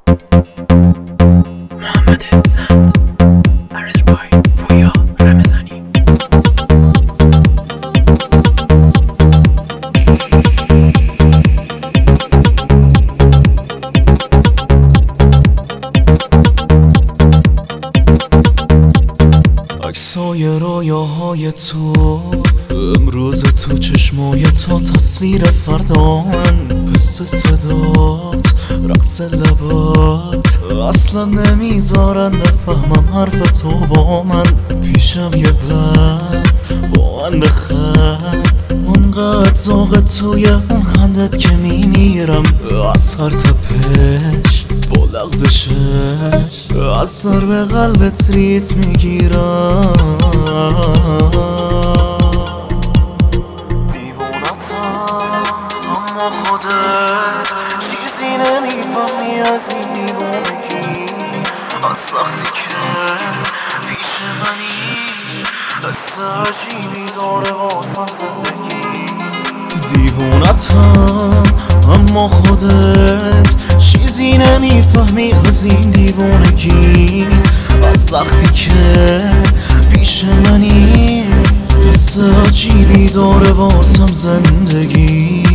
محمد زند ارنج بای پویا رمضانی. عکسای رویاهای تو امروز تو چشمای تو تصویر فردان، حس صدات رقص لبات اصلا نمیذارن بفهمم حرف تو با من. پیشم یه بند با من بخند، اونقدر ذوق توی اون خندت که میمیرم از هر تپش با لغزشش، از سر به قلبت ریت میگیرم. اما خودت چیزی نمیفهمی از این دیوانگی، از وقتی که پیش منی حس عجیبی داره واسم زندگی. دیوونتم اما خودت چیزی نمیفهمی از این دیوانگی، از وقتی که پیش منی حس عجیبی داره واسم زندگی.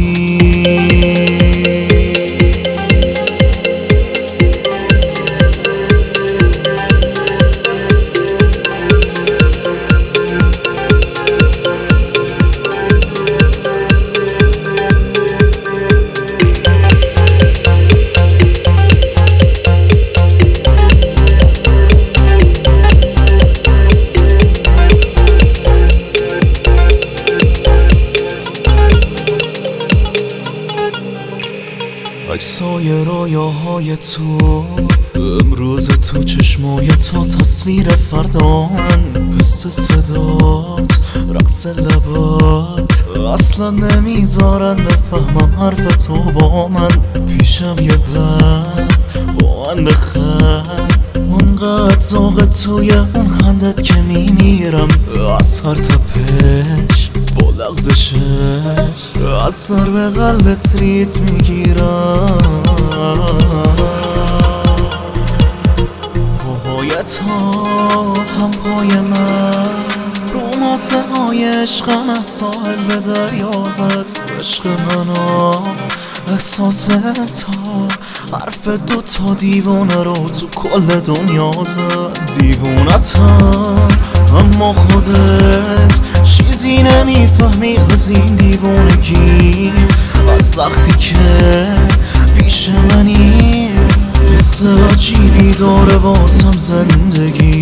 عکسای رویاهای تو امروز تو چشمای تو تصویر فردان، حس صدات رقص لبات اصلا نمیذارن بفهمم حرف تو با من. پیشم یه بند با من بخند، اونقدر ذوق توی اون خندت که میمیرم از هر تپش با لغزشش، از سر به قلبت ریت میگیرم. پاهای تو هم پای من، روماسه های عشقم از ساحل به دریا زد. عشق منو احساس تا حرف دوتا دیوانه رو تو کل دنیا زد. دیوونتم اما خودت چیزی نمیفهمی از این دیوانگی، از وقتی که پیش منی حس عجیبی داره واسم زندگی.